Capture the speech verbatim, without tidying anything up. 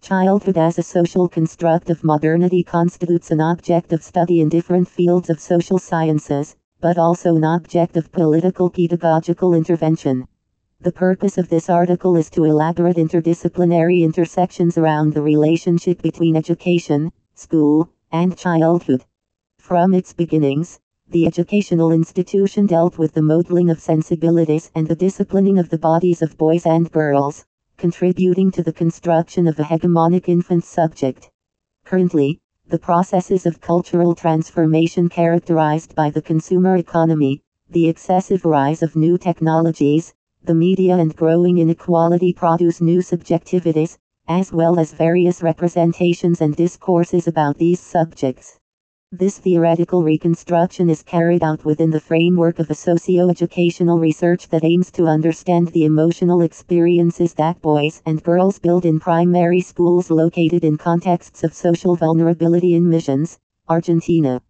Childhood as a social construct of modernity constitutes an object of study in different fields of social sciences, but also an object of political pedagogical intervention. The purpose of this article is to elaborate interdisciplinary intersections around the relationship between education, school, and childhood. From its beginnings, the educational institution dealt with the modeling of sensibilities and the disciplining of the bodies of boys and girls, contributing to the construction of a hegemonic infant subject. Currently, the processes of cultural transformation characterized by the consumer economy, the excessive rise of new technologies, the media and growing inequality produce new subjectivities, as well as various representations and discourses about these subjects. This theoretical reconstruction is carried out within the framework of a socio-educational research that aims to understand the emotional experiences that boys and girls build in primary schools located in contexts of social vulnerability in Misiones, Argentina.